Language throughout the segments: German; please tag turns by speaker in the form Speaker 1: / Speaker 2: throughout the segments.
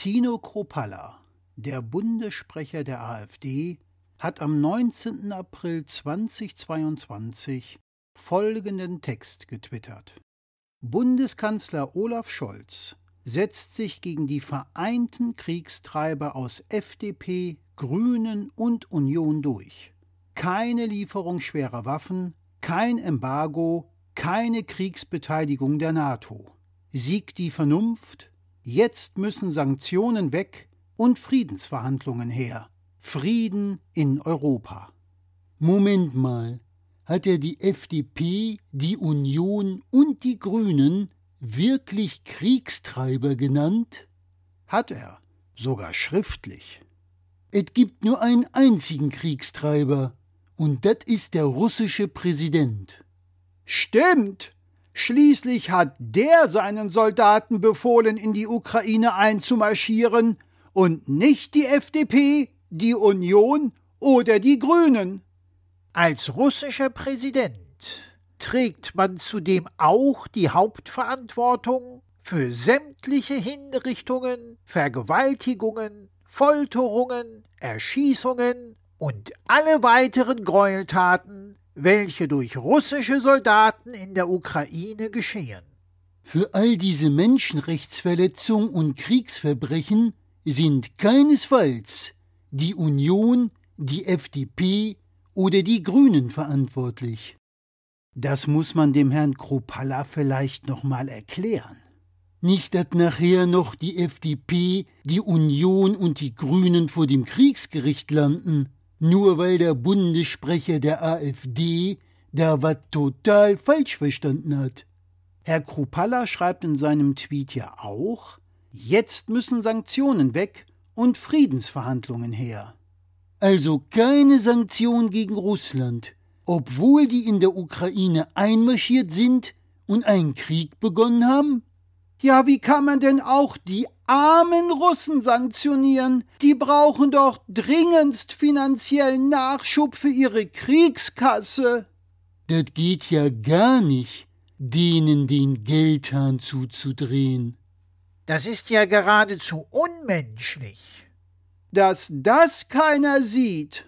Speaker 1: Tino Kruppalla, der Bundessprecher der AfD, hat am 19. April 2022 folgenden Text getwittert: Bundeskanzler Olaf Scholz setzt sich gegen die vereinten Kriegstreiber aus FDP, Grünen und Union durch. Keine Lieferung schwerer Waffen, kein Embargo, keine Kriegsbeteiligung der NATO. Siegt die Vernunft? Jetzt müssen Sanktionen weg und Friedensverhandlungen her. Frieden in Europa.
Speaker 2: Moment mal, hat er die FDP, die Union und die Grünen wirklich Kriegstreiber genannt?
Speaker 1: Hat er, sogar schriftlich.
Speaker 2: Es gibt nur einen einzigen Kriegstreiber, und das ist der russische Präsident.
Speaker 1: Stimmt! Schließlich hat der seinen Soldaten befohlen, in die Ukraine einzumarschieren, und nicht die FDP, die Union oder die Grünen.
Speaker 3: Als russischer Präsident trägt man zudem auch die Hauptverantwortung für sämtliche Hinrichtungen, Vergewaltigungen, Folterungen, Erschießungen und alle weiteren Gräueltaten, welche durch russische Soldaten in der Ukraine geschehen.
Speaker 2: Für all diese Menschenrechtsverletzungen und Kriegsverbrechen sind keinesfalls die Union, die FDP oder die Grünen verantwortlich.
Speaker 1: Das muss man dem Herrn Kruppalla vielleicht noch mal erklären.
Speaker 2: Nicht, dass nachher noch die FDP, die Union und die Grünen vor dem Kriegsgericht landen, nur weil der Bundessprecher der AfD da was total falsch verstanden hat.
Speaker 1: Herr Kruppalla schreibt in seinem Tweet ja auch: Jetzt müssen Sanktionen weg und Friedensverhandlungen her.
Speaker 2: Also keine Sanktionen gegen Russland, obwohl die in der Ukraine einmarschiert sind und einen Krieg begonnen haben?
Speaker 1: Ja, wie kann man denn auch die armen Russen sanktionieren? Die brauchen doch dringendst finanziellen Nachschub für ihre Kriegskasse.
Speaker 2: Das geht ja gar nicht, denen den Geldhahn zuzudrehen.
Speaker 3: Das ist ja geradezu unmenschlich.
Speaker 1: Dass das keiner sieht,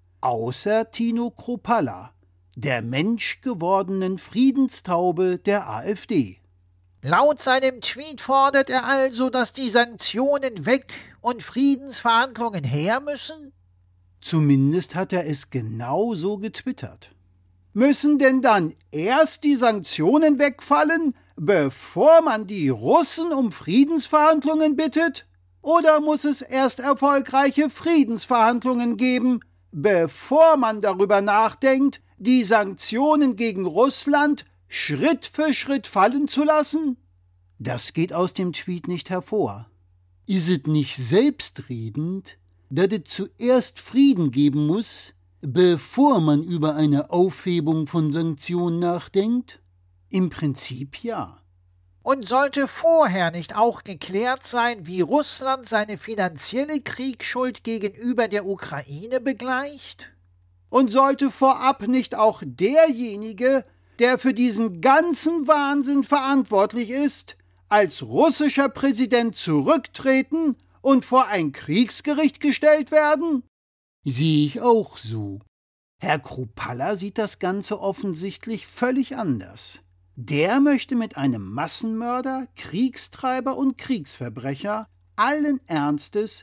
Speaker 1: außer Tino Kruppalla, der menschgewordenen Friedenstaube der AfD.
Speaker 3: Laut seinem Tweet fordert er also, dass die Sanktionen weg und Friedensverhandlungen her müssen?
Speaker 1: Zumindest hat er es genau so getwittert. Müssen denn dann erst die Sanktionen wegfallen, bevor man die Russen um Friedensverhandlungen bittet? Oder muss es erst erfolgreiche Friedensverhandlungen geben, bevor man darüber nachdenkt, die Sanktionen gegen Russland Schritt für Schritt fallen zu lassen? Das geht aus dem Tweet nicht hervor.
Speaker 2: Ist es nicht selbstredend, dass es zuerst Frieden geben muss, bevor man über eine Aufhebung von Sanktionen nachdenkt?
Speaker 1: Im Prinzip ja.
Speaker 3: Und sollte vorher nicht auch geklärt sein, wie Russland seine finanzielle Kriegsschuld gegenüber der Ukraine begleicht?
Speaker 1: Und sollte vorab nicht auch derjenige, der für diesen ganzen Wahnsinn verantwortlich ist, als russischer Präsident zurücktreten und vor ein Kriegsgericht gestellt werden?
Speaker 2: Sehe ich auch so.
Speaker 1: Herr Kruppalla sieht das Ganze offensichtlich völlig anders. Der möchte mit einem Massenmörder, Kriegstreiber und Kriegsverbrecher allen Ernstes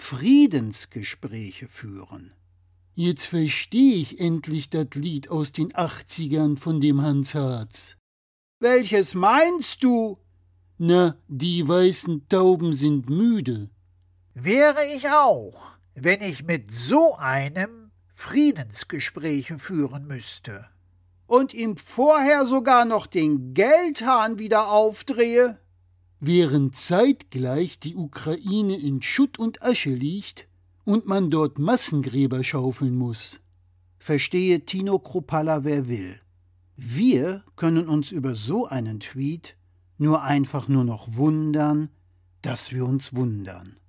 Speaker 1: Friedensgespräche führen.
Speaker 2: Jetzt verstehe ich endlich das Lied aus den 80ern von dem Hans Harz.
Speaker 1: Welches meinst du?
Speaker 2: Na, die weißen Tauben sind müde.
Speaker 3: Wäre ich auch, wenn ich mit so einem Friedensgespräche führen müsste.
Speaker 1: Und ihm vorher sogar noch den Geldhahn wieder aufdrehe?
Speaker 2: Während zeitgleich die Ukraine in Schutt und Asche liegt und man dort Massengräber schaufeln muss.
Speaker 1: Verstehe Tino Kruppalla, wer will. Wir können uns über so einen Tweet nur noch wundern, dass wir uns wundern.